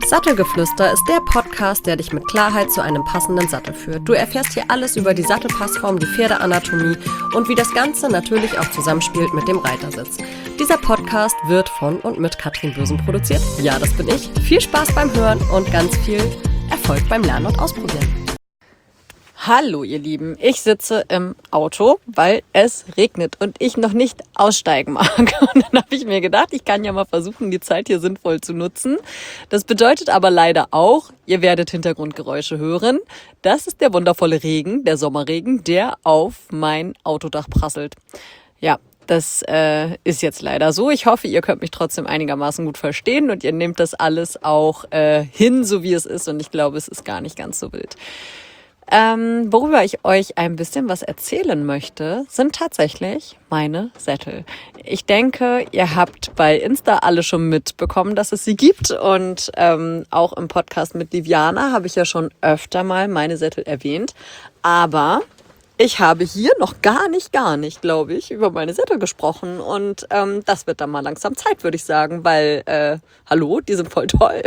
Sattelgeflüster ist der Podcast, der dich mit Klarheit zu einem passenden Sattel führt. Du erfährst hier alles über die Sattelpassform, die Pferdeanatomie und wie das Ganze natürlich auch zusammenspielt mit dem Reitersitz. Dieser Podcast wird von und mit Katrin Bösen produziert. Ja, das bin ich. Viel Spaß beim Hören und ganz viel Erfolg beim Lernen und Ausprobieren. Hallo ihr Lieben, ich sitze im Auto, weil es regnet und ich noch nicht aussteigen mag. Und dann habe ich mir gedacht, ich kann ja mal versuchen, die Zeit hier sinnvoll zu nutzen. Das bedeutet aber leider auch, ihr werdet Hintergrundgeräusche hören. Das ist der wundervolle Regen, der Sommerregen, der auf mein Autodach prasselt. Ja, das ist jetzt leider so. Ich hoffe, ihr könnt mich trotzdem einigermaßen gut verstehen und ihr nehmt das alles auch hin, so wie es ist. Und ich glaube, es ist gar nicht ganz so wild. Worüber ich euch ein bisschen was erzählen möchte, sind tatsächlich meine Sättel. Ich denke, ihr habt bei Insta alle schon mitbekommen, dass es sie gibt. Und auch im Podcast mit Liviana habe ich ja schon öfter mal meine Sättel erwähnt. Aber ich habe hier noch gar nicht, glaube ich, über meine Sättel gesprochen. Und das wird dann mal langsam Zeit, würde ich sagen, weil, hallo, die sind voll toll.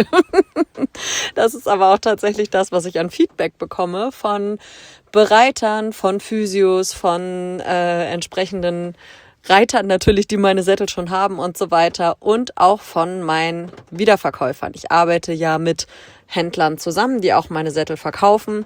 Das ist aber auch tatsächlich das, was ich an Feedback bekomme von Bereitern, von Physios, von entsprechenden Reitern natürlich, die meine Sättel schon haben und so weiter. Und auch von meinen Wiederverkäufern. Ich arbeite ja mit Händlern zusammen, die auch meine Sättel verkaufen.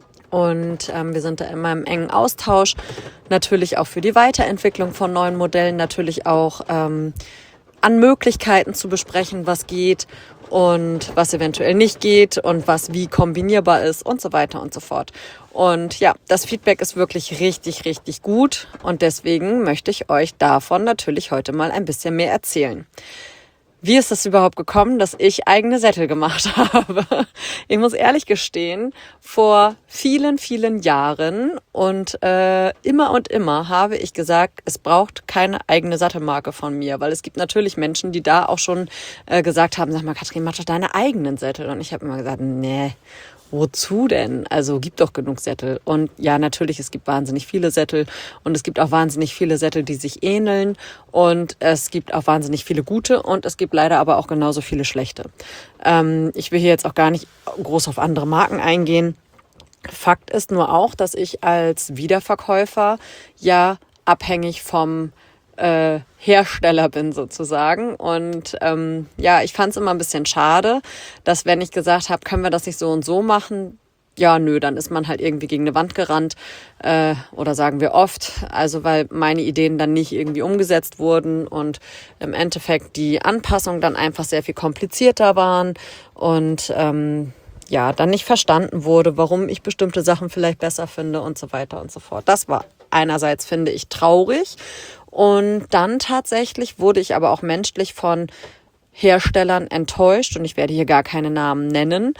Und wir sind da immer im engen Austausch, natürlich auch für die Weiterentwicklung von neuen Modellen, natürlich auch an Möglichkeiten zu besprechen, was geht und was eventuell nicht geht und was wie kombinierbar ist und so weiter und so fort. Und ja, das Feedback ist wirklich richtig, richtig gut und deswegen möchte ich euch davon natürlich heute mal ein bisschen mehr erzählen. Wie ist es überhaupt gekommen, dass ich eigene Sättel gemacht habe? Ich muss ehrlich gestehen, vor vielen, vielen Jahren und immer habe ich gesagt, es braucht keine eigene Sattelmarke von mir, weil es gibt natürlich Menschen, die da auch schon gesagt haben, sag mal Katrin, mach doch deine eigenen Sättel. Und ich habe immer gesagt, nee, wozu denn? Also gibt doch genug Sättel. Und ja, natürlich, es gibt wahnsinnig viele Sättel und es gibt auch wahnsinnig viele Sättel, die sich ähneln und es gibt auch wahnsinnig viele gute und es gibt leider aber auch genauso viele schlechte. Ich will hier jetzt auch gar nicht groß auf andere Marken eingehen. Fakt ist nur auch, dass ich als Wiederverkäufer ja abhängig vom Hersteller bin sozusagen und ja, ich fand es immer ein bisschen schade, dass wenn ich gesagt habe, können wir das nicht so und so machen, ja nö, dann ist man halt irgendwie gegen eine Wand gerannt oder sagen wir oft, also weil meine Ideen dann nicht irgendwie umgesetzt wurden und im Endeffekt die Anpassungen dann einfach sehr viel komplizierter waren und ja, dann nicht verstanden wurde, warum ich bestimmte Sachen vielleicht besser finde und so weiter und so fort. Das war einerseits, finde ich, traurig. Und dann tatsächlich wurde ich aber auch menschlich von Herstellern enttäuscht und ich werde hier gar keine Namen nennen,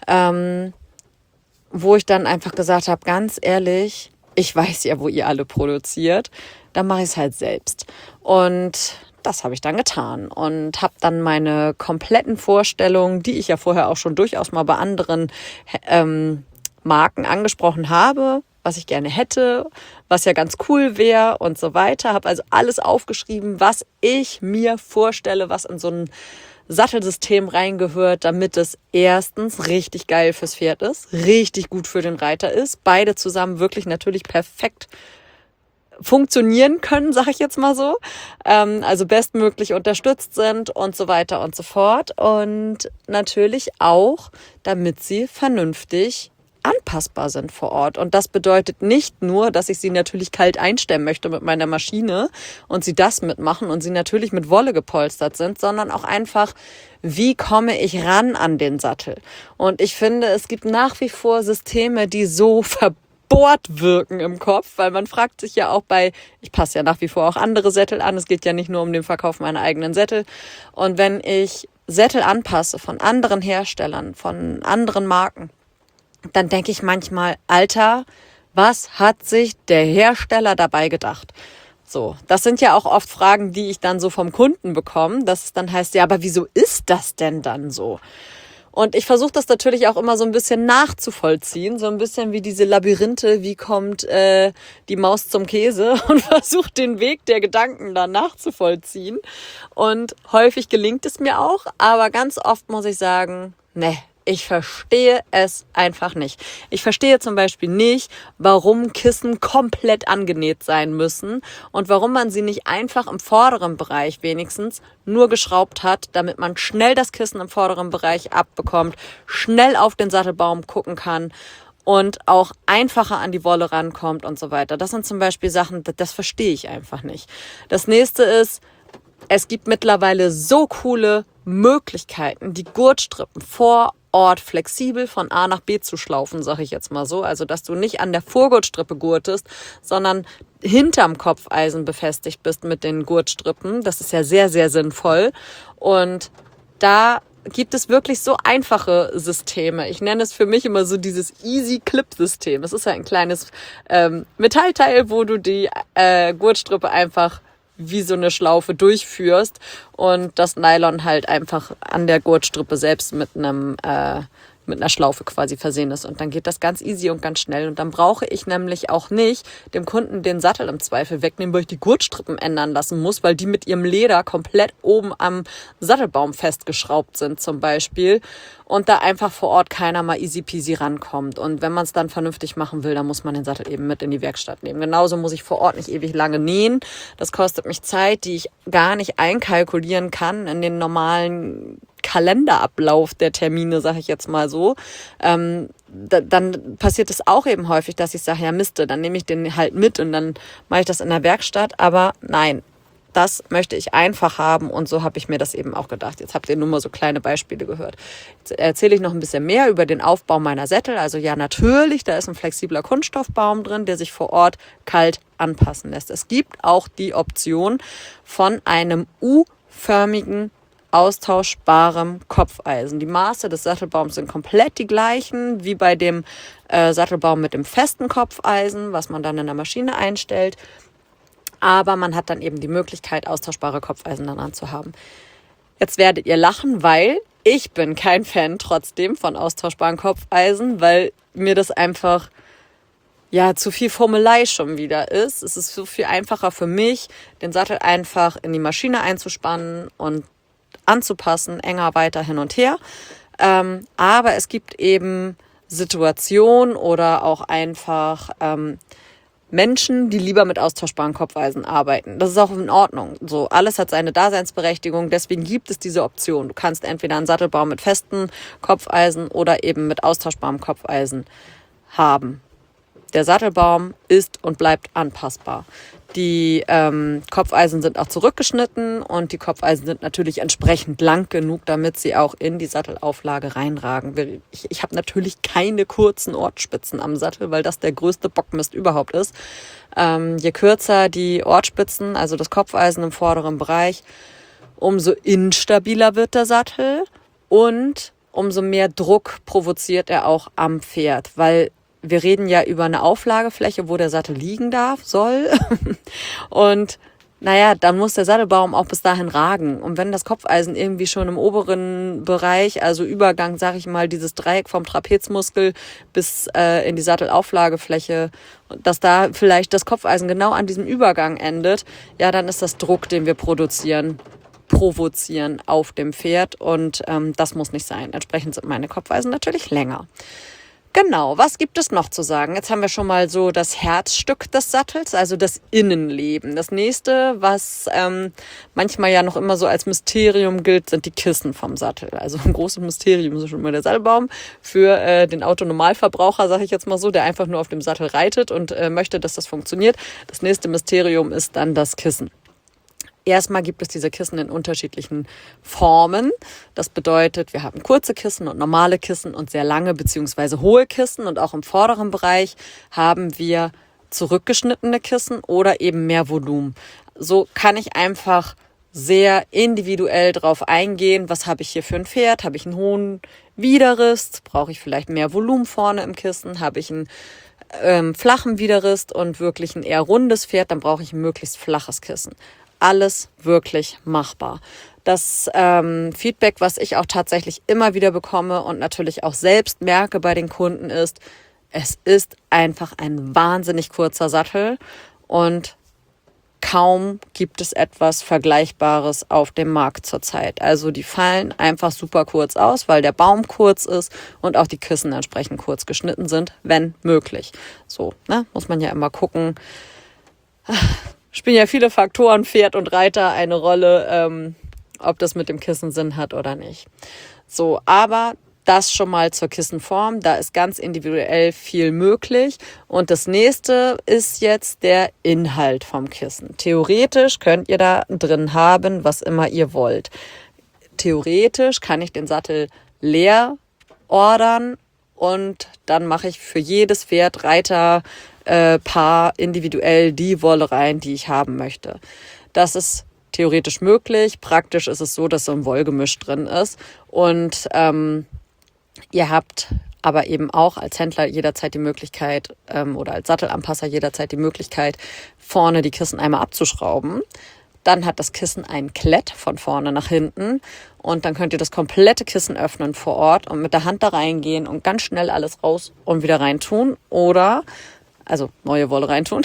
wo ich dann einfach gesagt habe, ganz ehrlich, ich weiß ja, wo ihr alle produziert, dann mache ich es halt selbst. Und das habe ich dann getan und habe dann meine kompletten Vorstellungen, die ich ja vorher auch schon durchaus mal bei anderen Marken angesprochen habe, was ich gerne hätte, was ja ganz cool wäre und so weiter. Habe also alles aufgeschrieben, was ich mir vorstelle, was in so ein Sattelsystem reingehört, damit es erstens richtig geil fürs Pferd ist, richtig gut für den Reiter ist, beide zusammen wirklich natürlich perfekt funktionieren können, sage ich jetzt mal so, also bestmöglich unterstützt sind und so weiter und so fort und natürlich auch, damit sie vernünftig anpassbar sind vor Ort. Und das bedeutet nicht nur, dass ich sie natürlich kalt einstemmen möchte mit meiner Maschine und sie das mitmachen und sie natürlich mit Wolle gepolstert sind, sondern auch einfach, wie komme ich ran an den Sattel? Und ich finde, es gibt nach wie vor Systeme, die so verbohrt wirken im Kopf, weil man fragt sich ja auch ich passe ja nach wie vor auch andere Sättel an, es geht ja nicht nur um den Verkauf meiner eigenen Sättel. Und wenn ich Sättel anpasse von anderen Herstellern, von anderen Marken, dann denke ich manchmal, Alter, was hat sich der Hersteller dabei gedacht? So, das sind ja auch oft Fragen, die ich dann so vom Kunden bekomme, dass es dann heißt, ja, aber wieso ist das denn dann so? Und ich versuche das natürlich auch immer so ein bisschen nachzuvollziehen, so ein bisschen wie diese Labyrinthe, wie kommt die Maus zum Käse und versuche den Weg der Gedanken dann nachzuvollziehen. Und häufig gelingt es mir auch, aber ganz oft muss ich sagen, ne, ich verstehe es einfach nicht. Ich verstehe zum Beispiel nicht, warum Kissen komplett angenäht sein müssen und warum man sie nicht einfach im vorderen Bereich wenigstens nur geschraubt hat, damit man schnell das Kissen im vorderen Bereich abbekommt, schnell auf den Sattelbaum gucken kann und auch einfacher an die Wolle rankommt und so weiter. Das sind zum Beispiel Sachen, das verstehe ich einfach nicht. Das nächste ist, es gibt mittlerweile so coole Möglichkeiten, die Gurtstrippen vor Ort flexibel von A nach B zu schlaufen, sage ich jetzt mal so. Also, dass du nicht an der Vorgurtstrippe gurtest, sondern hinterm Kopfeisen befestigt bist mit den Gurtstrippen. Das ist ja sehr, sehr sinnvoll. Und da gibt es wirklich so einfache Systeme. Ich nenne es für mich immer so dieses Easy-Clip-System. Es ist ja ein kleines Metallteil, wo du die Gurtstrippe einfach wie so eine Schlaufe durchführst und das Nylon halt einfach an der Gurtstrippe selbst mit einer Schlaufe quasi versehen ist. Und dann geht das ganz easy und ganz schnell. Und dann brauche ich nämlich auch nicht dem Kunden den Sattel im Zweifel wegnehmen, weil ich die Gurtstrippen ändern lassen muss, weil die mit ihrem Leder komplett oben am Sattelbaum festgeschraubt sind zum Beispiel. Und da einfach vor Ort keiner mal easy peasy rankommt. Und wenn man es dann vernünftig machen will, dann muss man den Sattel eben mit in die Werkstatt nehmen. Genauso muss ich vor Ort nicht ewig lange nähen. Das kostet mich Zeit, die ich gar nicht einkalkulieren kann in den normalen Kalenderablauf der Termine, sage ich jetzt mal so. Dann passiert es auch eben häufig, dass ich sage, ja Miste, dann nehme ich den halt mit und dann mache ich das in der Werkstatt. Aber nein, das möchte ich einfach haben und so habe ich mir das eben auch gedacht. Jetzt habt ihr nur mal so kleine Beispiele gehört. Jetzt erzähle ich noch ein bisschen mehr über den Aufbau meiner Sättel. Also ja, natürlich, da ist ein flexibler Kunststoffbaum drin, der sich vor Ort kalt anpassen lässt. Es gibt auch die Option von einem U-förmigen austauschbarem Kopfeisen. Die Maße des Sattelbaums sind komplett die gleichen wie bei dem Sattelbaum mit dem festen Kopfeisen, was man dann in der Maschine einstellt. Aber man hat dann eben die Möglichkeit, austauschbare Kopfeisen daran zu haben. Jetzt werdet ihr lachen, weil ich bin kein Fan trotzdem von austauschbaren Kopfeisen, weil mir das einfach zu viel Formelei schon wieder ist. Es ist so viel einfacher für mich, den Sattel einfach in die Maschine einzuspannen und anzupassen, enger weiter hin und her. Aber es gibt eben Situationen oder auch einfach Menschen, die lieber mit austauschbaren Kopfeisen arbeiten. Das ist auch in Ordnung. So, alles hat seine Daseinsberechtigung. Deswegen gibt es diese Option. Du kannst entweder einen Sattelbaum mit festen Kopfeisen oder eben mit austauschbarem Kopfeisen haben. Der Sattelbaum ist und bleibt anpassbar. Die Kopfeisen sind auch zurückgeschnitten und die Kopfeisen sind natürlich entsprechend lang genug, damit sie auch in die Sattelauflage reinragen. Ich habe natürlich keine kurzen Ortspitzen am Sattel, weil das der größte Bockmist überhaupt ist. Je kürzer die Ortspitzen, also das Kopfeisen im vorderen Bereich, umso instabiler wird der Sattel und umso mehr Druck provoziert er auch am Pferd, weil wir reden ja über eine Auflagefläche, wo der Sattel liegen soll. Und dann muss der Sattelbaum auch bis dahin ragen. Und wenn das Kopfeisen irgendwie schon im oberen Bereich, also Übergang, sag ich mal, dieses Dreieck vom Trapezmuskel bis in die Sattelauflagefläche, dass da vielleicht das Kopfeisen genau an diesem Übergang endet, dann ist das Druck, den wir provozieren auf dem Pferd. Und das muss nicht sein. Entsprechend sind meine Kopfeisen natürlich länger. Genau, was gibt es noch zu sagen? Jetzt haben wir schon mal so das Herzstück des Sattels, also das Innenleben. Das nächste, was manchmal ja noch immer so als Mysterium gilt, sind die Kissen vom Sattel. Also ein großes Mysterium ist schon mal der Sattelbaum für den Autonormalverbraucher, sage ich jetzt mal so, der einfach nur auf dem Sattel reitet und möchte, dass das funktioniert. Das nächste Mysterium ist dann das Kissen. Erstmal gibt es diese Kissen in unterschiedlichen Formen. Das bedeutet, wir haben kurze Kissen und normale Kissen und sehr lange bzw. hohe Kissen. Und auch im vorderen Bereich haben wir zurückgeschnittene Kissen oder eben mehr Volumen. So kann ich einfach sehr individuell drauf eingehen. Was habe ich hier für ein Pferd? Habe ich einen hohen Widerrist? Brauche ich vielleicht mehr Volumen vorne im Kissen? Habe ich einen flachen Widerrist und wirklich ein eher rundes Pferd? Dann brauche ich ein möglichst flaches Kissen. Alles wirklich machbar. Das Feedback, was ich auch tatsächlich immer wieder bekomme und natürlich auch selbst merke bei den Kunden ist, es ist einfach ein wahnsinnig kurzer Sattel und kaum gibt es etwas Vergleichbares auf dem Markt zurzeit. Also die fallen einfach super kurz aus, weil der Baum kurz ist und auch die Kissen entsprechend kurz geschnitten sind, wenn möglich. So, ne, muss man ja immer gucken. Spielen ja viele Faktoren, Pferd und Reiter, eine Rolle, ob das mit dem Kissen Sinn hat oder nicht. So, aber das schon mal zur Kissenform. Da ist ganz individuell viel möglich. Und das nächste ist jetzt der Inhalt vom Kissen. Theoretisch könnt ihr da drin haben, was immer ihr wollt. Theoretisch kann ich den Sattel leer ordern und dann mache ich für jedes Pferd, Reiter, Paar individuell die Wolle rein, die ich haben möchte. Das ist theoretisch möglich. Praktisch ist es so, dass so ein Wollgemisch drin ist. Und ihr habt aber eben auch als Händler jederzeit die Möglichkeit oder als Sattelanpasser jederzeit die Möglichkeit, vorne die Kissen einmal abzuschrauben. Dann hat das Kissen ein Klett von vorne nach hinten und dann könnt ihr das komplette Kissen öffnen vor Ort und mit der Hand da reingehen und ganz schnell alles raus und wieder reintun oder also neue Wolle reintun.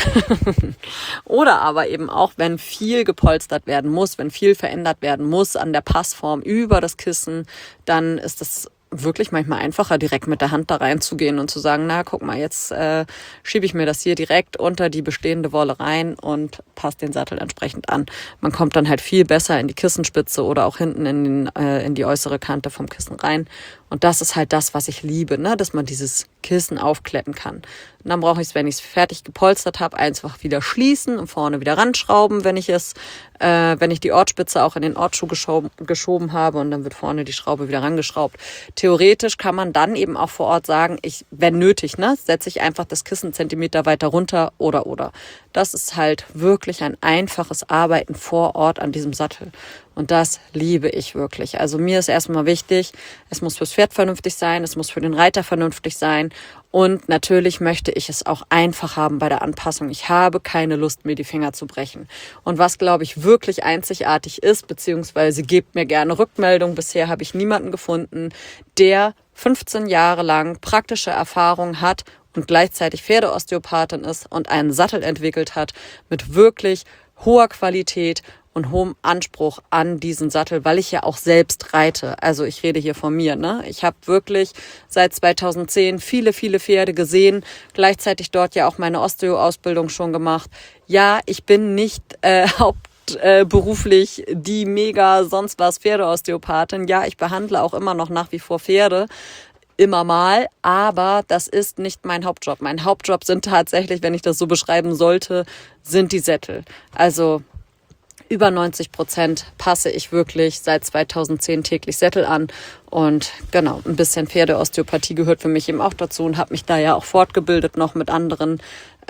Oder aber eben auch, wenn viel gepolstert werden muss, wenn viel verändert werden muss an der Passform über das Kissen, dann ist es wirklich manchmal einfacher, direkt mit der Hand da reinzugehen und zu sagen, na, guck mal, jetzt schiebe ich mir das hier direkt unter die bestehende Wolle rein und passe den Sattel entsprechend an. Man kommt dann halt viel besser in die Kissenspitze oder auch hinten in die äußere Kante vom Kissen rein. Und das ist halt das, was ich liebe, ne? Dass man dieses Kissen aufkletten kann. Und dann brauche ich es, wenn ich es fertig gepolstert habe, einfach wieder schließen und vorne wieder ranschrauben, wenn ich die Ortspitze auch in den Ortsschuh geschoben habe und dann wird vorne die Schraube wieder rangeschraubt. Theoretisch kann man dann eben auch vor Ort sagen, wenn nötig, ne, setze ich einfach das Kissen Zentimeter weiter runter oder. Das ist halt wirklich ein einfaches Arbeiten vor Ort an diesem Sattel. Und das liebe ich wirklich. Also mir ist erstmal wichtig, es muss fürs Pferd vernünftig sein, es muss für den Reiter vernünftig sein und natürlich möchte ich es auch einfach haben bei der Anpassung. Ich habe keine Lust, mir die Finger zu brechen. Und was, glaube ich, wirklich einzigartig ist, beziehungsweise gebt mir gerne Rückmeldung, bisher habe ich niemanden gefunden, der 15 Jahre lang praktische Erfahrung hat und gleichzeitig Pferdeosteopathin ist und einen Sattel entwickelt hat mit wirklich hoher Qualität und hohem Anspruch an diesen Sattel, weil ich ja auch selbst reite. Also ich rede hier von mir, ne? Ich habe wirklich seit 2010 viele, viele Pferde gesehen, gleichzeitig dort ja auch meine Osteo-Ausbildung schon gemacht. Ja, ich bin nicht hauptberuflich die mega sonst was Pferdeosteopathin. Ja, ich behandle auch immer noch nach wie vor Pferde. Immer mal, aber das ist nicht mein Hauptjob. Mein Hauptjob sind tatsächlich, wenn ich das so beschreiben sollte, sind die Sättel. Also über 90% passe ich wirklich seit 2010 täglich Sättel an und genau, ein bisschen Pferdeosteopathie gehört für mich eben auch dazu und habe mich da ja auch fortgebildet noch mit anderen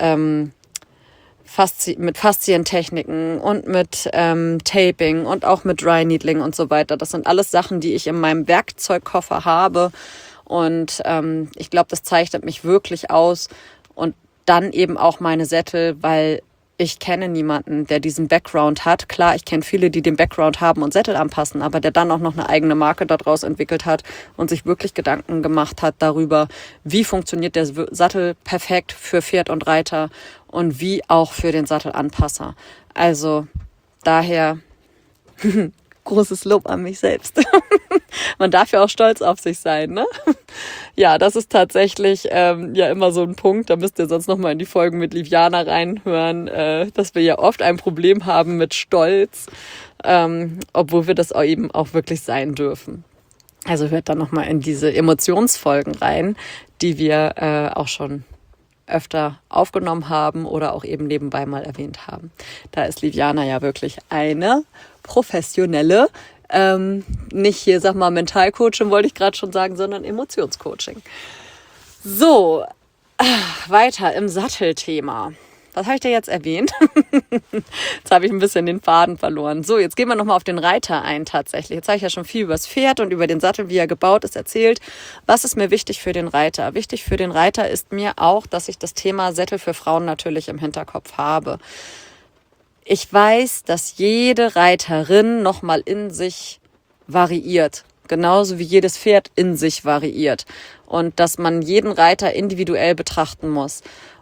mit Faszientechniken und mit Taping und auch mit Dry Needling und so weiter. Das sind alles Sachen, die ich in meinem Werkzeugkoffer habe und ich glaube, das zeichnet mich wirklich aus und dann eben auch meine Sättel, weil ich kenne niemanden, der diesen Background hat. Klar, ich kenne viele, die den Background haben und Sättel anpassen, aber der dann auch noch eine eigene Marke daraus entwickelt hat und sich wirklich Gedanken gemacht hat darüber, wie funktioniert der Sattel perfekt für Pferd und Reiter und wie auch für den Sattelanpasser. Also daher großes Lob an mich selbst. Man darf ja auch stolz auf sich sein, ne? Ja, das ist tatsächlich ja immer so ein Punkt. Da müsst ihr sonst nochmal in die Folgen mit Liviana reinhören, dass wir ja oft ein Problem haben mit Stolz, obwohl wir das eben auch wirklich sein dürfen. Also hört dann nochmal in diese Emotionsfolgen rein, die wir auch schon öfter aufgenommen haben oder auch eben nebenbei mal erwähnt haben. Da ist Liviana ja wirklich eine professionelle, nicht hier, sag mal, Mentalcoaching wollte ich gerade schon sagen, sondern Emotionscoaching. So, weiter im Sattelthema. Was habe ich da jetzt erwähnt? Jetzt habe ich ein bisschen den Faden verloren. So, jetzt gehen wir nochmal auf den Reiter ein tatsächlich. Jetzt habe ich ja schon viel über das Pferd und über den Sattel, wie er gebaut ist, erzählt. Was ist mir wichtig für den Reiter? Wichtig für den Reiter ist mir auch, dass ich das Thema Sättel für Frauen natürlich im Hinterkopf habe. Ich weiß, dass jede Reiterin nochmal in sich variiert. Genauso wie jedes Pferd in sich variiert. Und dass man jeden Reiter individuell betrachten muss.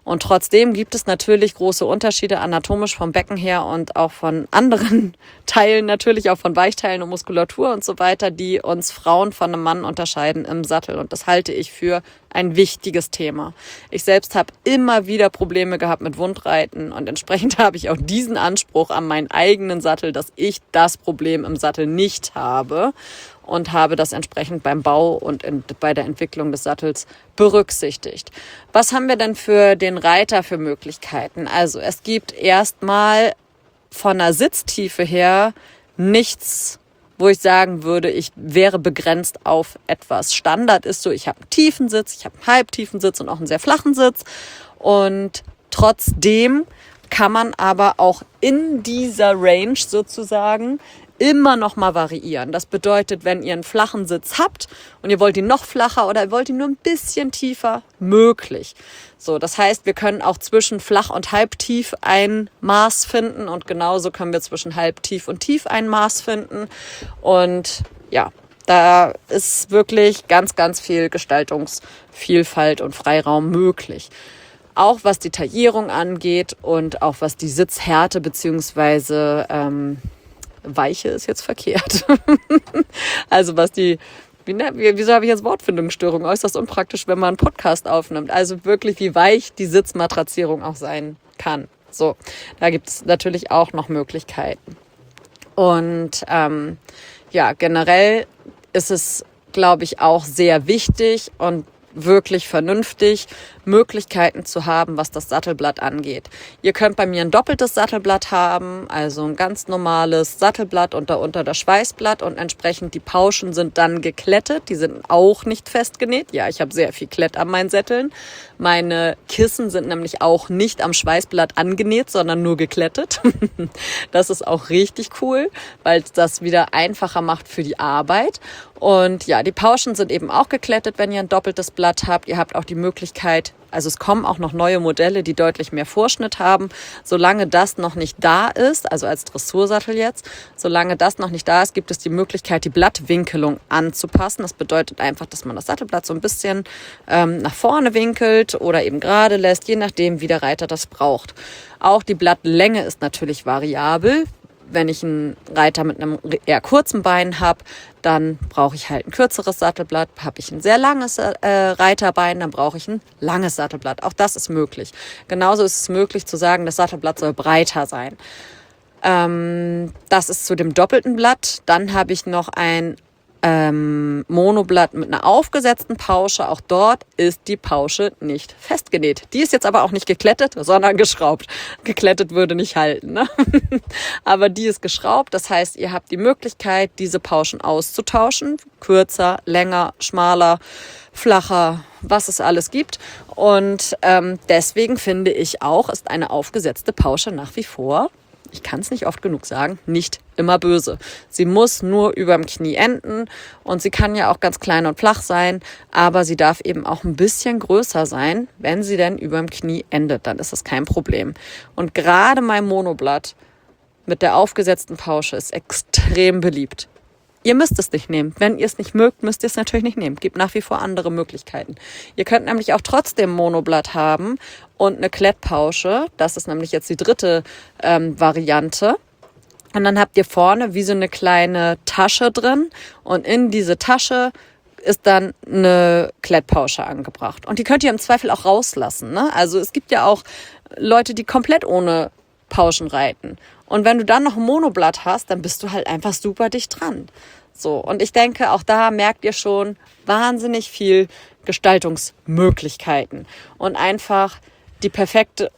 Und trotzdem gibt es natürlich große Unterschiede anatomisch vom Becken her und auch von anderen Teilen, natürlich auch von Weichteilen und Muskulatur und so weiter, die uns Frauen von einem Mann unterscheiden im Sattel. Und das halte ich für ein wichtiges Thema. Ich selbst habe immer wieder Probleme gehabt mit Wundreiten und entsprechend habe ich auch diesen Anspruch an meinen eigenen Sattel, dass ich das Problem im Sattel nicht habe und habe das entsprechend beim Bau und bei der Entwicklung des Sattels berücksichtigt. Was haben wir denn für den Reiter für Möglichkeiten? Also es gibt erstmal von der Sitztiefe her nichts, wo ich sagen würde, ich wäre begrenzt auf etwas. Standard ist so, ich habe einen tiefen Sitz, ich habe einen halbtiefen Sitz und auch einen sehr flachen Sitz. Und trotzdem kann man aber auch in dieser Range sozusagen immer noch mal variieren. Das bedeutet, wenn ihr einen flachen Sitz habt und ihr wollt ihn noch flacher oder ihr wollt ihn nur ein bisschen tiefer, möglich. So, das heißt, wir können auch zwischen flach und halbtief ein Maß finden und genauso können wir zwischen halbtief und tief ein Maß finden. Und ja, da ist wirklich ganz, ganz viel Gestaltungsvielfalt und Freiraum möglich. Auch was die Taillierung angeht und auch was die Sitzhärte beziehungsweise Weiche ist jetzt verkehrt. Also was wieso habe ich jetzt Wortfindungsstörung? Äußerst unpraktisch, wenn man einen Podcast aufnimmt. Also wirklich, wie weich die Sitzmatrazierung auch sein kann. So, da gibt es natürlich auch noch Möglichkeiten. Und generell ist es, glaube ich, auch sehr wichtig und wirklich vernünftig, Möglichkeiten zu haben, was das Sattelblatt angeht. Ihr könnt bei mir ein doppeltes Sattelblatt haben, also ein ganz normales Sattelblatt und darunter das Schweißblatt und entsprechend die Pauschen sind dann geklettet, die sind auch nicht festgenäht. Ja, ich habe sehr viel Klett an meinen Sätteln. Meine Kissen sind nämlich auch nicht am Schweißblatt angenäht, sondern nur geklettet. Das ist auch richtig cool, weil das wieder einfacher macht für die Arbeit. Und ja, die Pauschen sind eben auch geklettet, wenn ihr ein doppeltes Blatt habt. Ihr habt auch die Möglichkeit, also es kommen auch noch neue Modelle, die deutlich mehr Vorschnitt haben. Solange das noch nicht da ist, also als Dressursattel jetzt, solange das noch nicht da ist, gibt es die Möglichkeit, die Blattwinkelung anzupassen. Das bedeutet einfach, dass man das Sattelblatt so ein bisschen nach vorne winkelt oder eben gerade lässt, je nachdem, wie der Reiter das braucht. Auch die Blattlänge ist natürlich variabel. Wenn ich einen Reiter mit einem eher kurzen Bein habe, dann brauche ich halt ein kürzeres Sattelblatt. Habe ich ein sehr langes Reiterbein, dann brauche ich ein langes Sattelblatt. Auch das ist möglich. Genauso ist es möglich zu sagen, das Sattelblatt soll breiter sein. Das ist zu dem doppelten Blatt. Dann habe ich noch ein Monoblatt mit einer aufgesetzten Pausche. Auch dort ist die Pausche nicht festgenäht. Die ist jetzt aber auch nicht geklettet, sondern geschraubt. Geklettet würde nicht halten, ne? Aber die ist geschraubt. Das heißt, ihr habt die Möglichkeit, diese Pauschen auszutauschen. Kürzer, länger, schmaler, flacher, was es alles gibt. Und deswegen finde ich auch, ist eine aufgesetzte Pausche nach wie vor, ich kann es nicht oft genug sagen, nicht immer böse. Sie muss nur überm Knie enden und sie kann ja auch ganz klein und flach sein, aber sie darf eben auch ein bisschen größer sein, wenn sie denn überm Knie endet, dann ist das kein Problem. Und gerade mein Monoblatt mit der aufgesetzten Pausche ist extrem beliebt. Ihr müsst es nicht nehmen. Wenn ihr es nicht mögt, müsst ihr es natürlich nicht nehmen. Gibt nach wie vor andere Möglichkeiten. Ihr könnt nämlich auch trotzdem Monoblatt haben und eine Klettpausche. Das ist nämlich jetzt die dritte Variante. Und dann habt ihr vorne wie so eine kleine Tasche drin. Und in diese Tasche ist dann eine Klettpausche angebracht. Und die könnt ihr im Zweifel auch rauslassen, ne? Also es gibt ja auch Leute, die komplett ohne Pauschen reiten. Und wenn du dann noch ein Monoblatt hast, dann bist du halt einfach super dicht dran. So, und ich denke, auch da merkt ihr schon wahnsinnig viel Gestaltungsmöglichkeiten. Und einfach die perfekte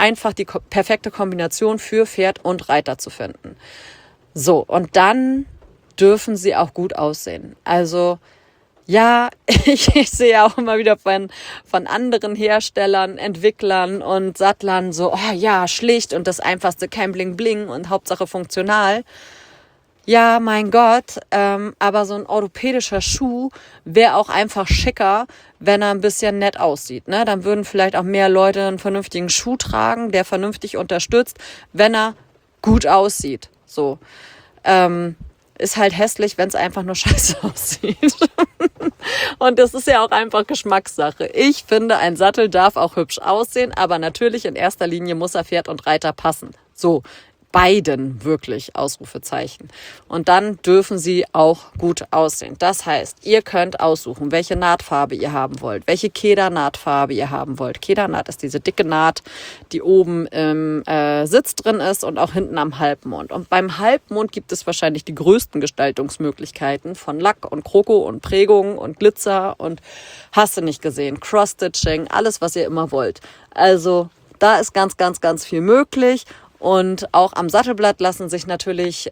Kombination für Pferd und Reiter zu finden. So, und dann dürfen sie auch gut aussehen. Also ja, ich sehe auch immer wieder von anderen Herstellern, Entwicklern und Sattlern so, oh ja, schlicht und das einfachste, kein Bling Bling und Hauptsache funktional. Ja, mein Gott, aber so ein orthopädischer Schuh wäre auch einfach schicker, wenn er ein bisschen nett aussieht, ne? Dann würden vielleicht auch mehr Leute einen vernünftigen Schuh tragen, der vernünftig unterstützt, wenn er gut aussieht. So, ist halt hässlich, wenn es einfach nur scheiße aussieht. Und das ist ja auch einfach Geschmackssache. Ich finde, ein Sattel darf auch hübsch aussehen, aber natürlich in erster Linie muss er Pferd und Reiter passen. So, beiden wirklich, Ausrufezeichen. Und dann dürfen sie auch gut aussehen. Das heißt, ihr könnt aussuchen, welche Nahtfarbe ihr haben wollt, welche Kedernahtfarbe ihr haben wollt. Kedernaht ist diese dicke Naht, die oben im Sitz drin ist und auch hinten am Halbmond. Und beim Halbmond gibt es wahrscheinlich die größten Gestaltungsmöglichkeiten von Lack und Kroko und Prägung und Glitzer und hast du nicht gesehen, Cross-Stitching, alles, was ihr immer wollt. Also da ist ganz, ganz, ganz viel möglich. Und auch am Sattelblatt lassen sich natürlich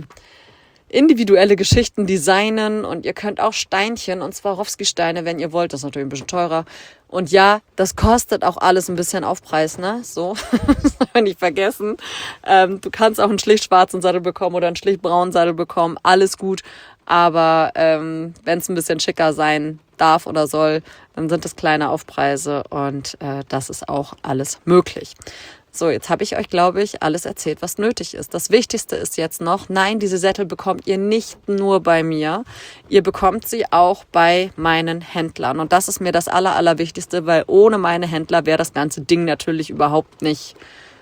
individuelle Geschichten designen und ihr könnt auch Steinchen und Swarovski-Steine, wenn ihr wollt. Das ist natürlich ein bisschen teurer. Und ja, das kostet auch alles ein bisschen Aufpreis, ne? So, das darf man nicht vergessen. Du kannst auch einen schlicht schwarzen Sattel bekommen oder einen schlicht braunen Sattel bekommen. Alles gut. Aber wenn es ein bisschen schicker sein darf oder soll, dann sind es kleine Aufpreise und das ist auch alles möglich. So, jetzt habe ich euch, glaube ich, alles erzählt, was nötig ist. Das Wichtigste ist jetzt noch, nein, diese Sättel bekommt ihr nicht nur bei mir. Ihr bekommt sie auch bei meinen Händlern. Und das ist mir das Allerwichtigste, weil ohne meine Händler wäre das ganze Ding natürlich überhaupt nicht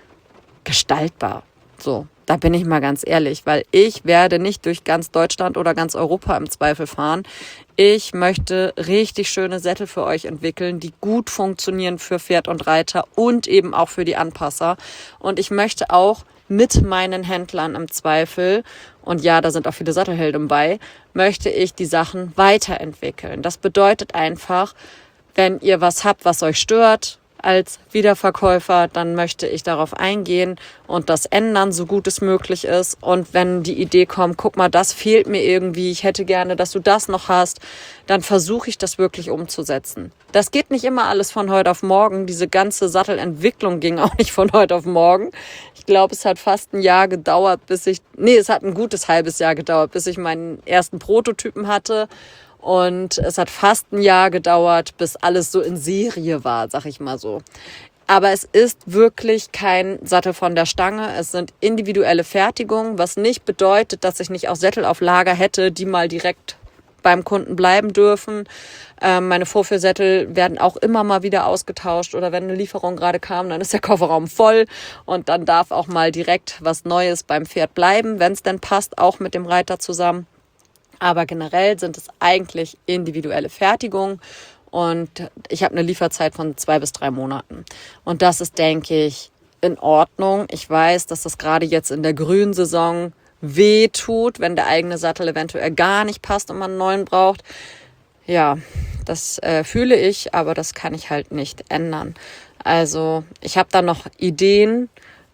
gestaltbar. So, da bin ich mal ganz ehrlich, weil ich werde nicht durch ganz Deutschland oder ganz Europa im Zweifel fahren. Ich möchte richtig schöne Sättel für euch entwickeln, die gut funktionieren für Pferd und Reiter und eben auch für die Anpasser. Und ich möchte auch mit meinen Händlern im Zweifel, und ja, da sind auch viele Sattelhelden bei, möchte ich die Sachen weiterentwickeln. Das bedeutet einfach, wenn ihr was habt, was euch stört, als Wiederverkäufer, dann möchte ich darauf eingehen und das ändern, so gut es möglich ist. Und wenn die Idee kommt, guck mal, das fehlt mir irgendwie, ich hätte gerne, dass du das noch hast, dann versuche ich das wirklich umzusetzen. Das geht nicht immer alles von heute auf morgen. Diese ganze Sattelentwicklung ging auch nicht von heute auf morgen. Ich glaube, es hat fast ein Jahr gedauert, es hat ein gutes halbes Jahr gedauert, bis ich meinen ersten Prototypen hatte. Und es hat fast ein Jahr gedauert, bis alles so in Serie war, sag ich mal so. Aber es ist wirklich kein Sattel von der Stange. Es sind individuelle Fertigungen, was nicht bedeutet, dass ich nicht auch Sättel auf Lager hätte, die mal direkt beim Kunden bleiben dürfen. Meine Vorführsättel werden auch immer mal wieder ausgetauscht oder wenn eine Lieferung gerade kam, dann ist der Kofferraum voll und dann darf auch mal direkt was Neues beim Pferd bleiben, wenn es denn passt, auch mit dem Reiter zusammen. Aber generell sind es eigentlich individuelle Fertigungen und ich habe eine Lieferzeit von 2 bis 3 Monaten. Und das ist, denke ich, in Ordnung. Ich weiß, dass das gerade jetzt in der Grünsaison weh tut, wenn der eigene Sattel eventuell gar nicht passt und man einen neuen braucht. Ja, das fühle ich, aber das kann ich halt nicht ändern. Also ich habe da noch Ideen,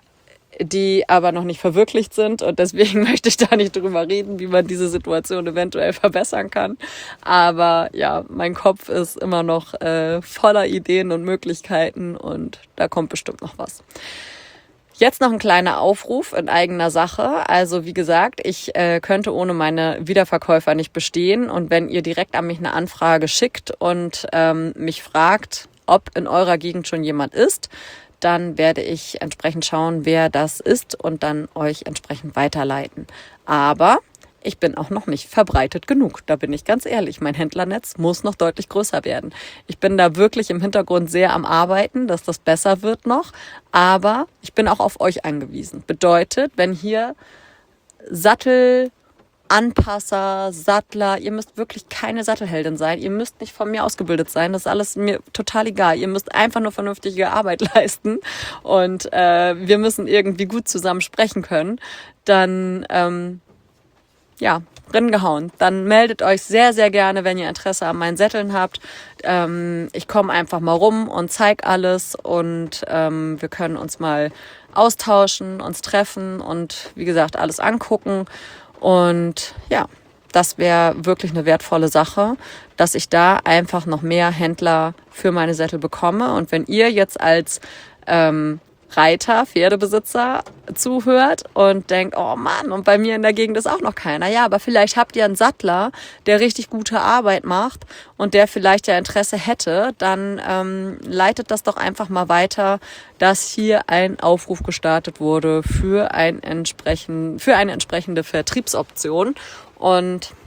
die aber noch nicht verwirklicht sind und deswegen möchte ich da nicht drüber reden, wie man diese Situation eventuell verbessern kann. Aber ja, mein Kopf ist immer noch voller Ideen und Möglichkeiten und da kommt bestimmt noch was. Jetzt noch ein kleiner Aufruf in eigener Sache. Also wie gesagt, ich könnte ohne meine Wiederverkäufer nicht bestehen und wenn ihr direkt an mich eine Anfrage schickt und mich fragt, ob in eurer Gegend schon jemand ist, dann werde ich entsprechend schauen, wer das ist und dann euch entsprechend weiterleiten. Aber ich bin auch noch nicht verbreitet genug. Da bin ich ganz ehrlich. Mein Händlernetz muss noch deutlich größer werden. Ich bin da wirklich im Hintergrund sehr am Arbeiten, dass das besser wird noch. Aber ich bin auch auf euch angewiesen. Bedeutet, wenn hier Sattelanpasser, Sattler, ihr müsst wirklich keine Sattelheldin sein. Ihr müsst nicht von mir ausgebildet sein. Das ist alles mir total egal. Ihr müsst einfach nur vernünftige Arbeit leisten und wir müssen irgendwie gut zusammen sprechen können. Dann, drin gehauen. Dann meldet euch sehr, sehr gerne, wenn ihr Interesse an meinen Sätteln habt. Ich komme einfach mal rum und zeige alles und wir können uns mal austauschen, uns treffen und wie gesagt, alles angucken. Und ja, das wäre wirklich eine wertvolle Sache, dass ich da einfach noch mehr Händler für meine Sättel bekomme. Und wenn ihr jetzt als Reiter, Pferdebesitzer zuhört und denkt, oh Mann, und bei mir in der Gegend ist auch noch keiner. Ja, aber vielleicht habt ihr einen Sattler, der richtig gute Arbeit macht und der vielleicht ja Interesse hätte, dann leitet das doch einfach mal weiter, dass hier ein Aufruf gestartet wurde für eine entsprechende Vertriebsoption. Und ja,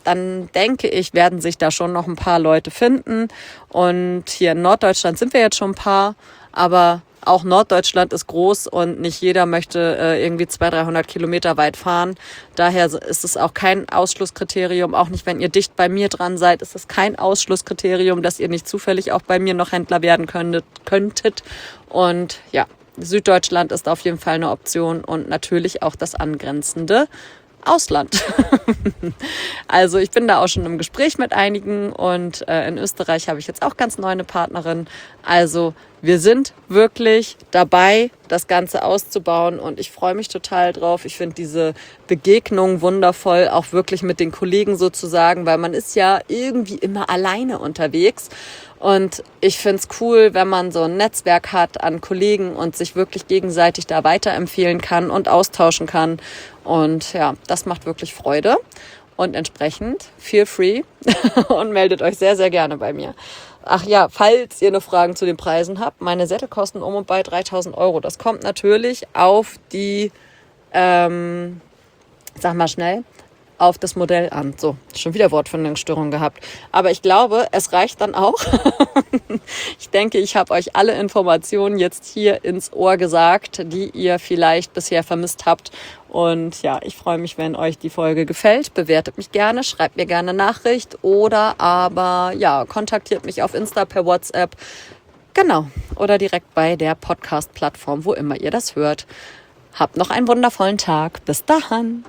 dann denke ich, werden sich da schon noch ein paar Leute finden. Und hier in Norddeutschland sind wir jetzt schon ein paar, aber auch Norddeutschland ist groß und nicht jeder möchte irgendwie 200-300 Kilometer weit fahren. Daher ist es auch kein Ausschlusskriterium, auch nicht, wenn ihr dicht bei mir dran seid, ist es kein Ausschlusskriterium, dass ihr nicht zufällig auch bei mir noch Händler werden könntet. Und ja, Süddeutschland ist auf jeden Fall eine Option und natürlich auch das angrenzende Ausland. Also ich bin da auch schon im Gespräch mit einigen und in Österreich habe ich jetzt auch ganz neu eine Partnerin. Also wir sind wirklich dabei, das Ganze auszubauen und ich freue mich total drauf. Ich finde diese Begegnung wundervoll, auch wirklich mit den Kollegen sozusagen, weil man ist ja irgendwie immer alleine unterwegs. Und ich finde es cool, wenn man so ein Netzwerk hat an Kollegen und sich wirklich gegenseitig da weiterempfehlen kann und austauschen kann. Und ja, das macht wirklich Freude. Und entsprechend, feel free und meldet euch sehr, sehr gerne bei mir. Ach ja, falls ihr noch Fragen zu den Preisen habt, meine Sättel kosten um und bei 3.000 Euro. Das kommt natürlich auf die, sag mal schnell, auf das Modell an. So, schon wieder Wortfindungsstörung gehabt. Aber ich glaube, es reicht dann auch. Ich denke, ich habe euch alle Informationen jetzt hier ins Ohr gesagt, die ihr vielleicht bisher vermisst habt. Und ja, ich freue mich, wenn euch die Folge gefällt. Bewertet mich gerne, schreibt mir gerne eine Nachricht oder aber ja, kontaktiert mich auf Insta per WhatsApp. Genau. Oder direkt bei der Podcast-Plattform, wo immer ihr das hört. Habt noch einen wundervollen Tag. Bis dahin.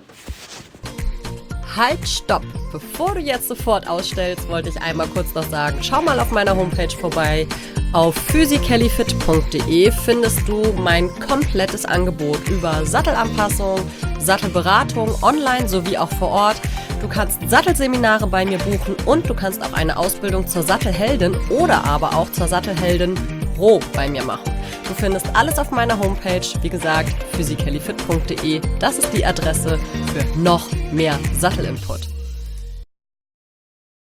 Halt, stopp! Bevor du jetzt sofort ausstellst, wollte ich einmal kurz noch sagen, schau mal auf meiner Homepage vorbei. Auf physicallyfit.de findest du mein komplettes Angebot über Sattelanpassung, Sattelberatung, online sowie auch vor Ort. Du kannst Sattelseminare bei mir buchen und du kannst auch eine Ausbildung zur Sattelheldin oder aber auch zur Sattelheldin Pro bei mir machen. Du findest alles auf meiner Homepage, wie gesagt, physicallyfit.de. Das ist die Adresse für noch mehr Sattelinput.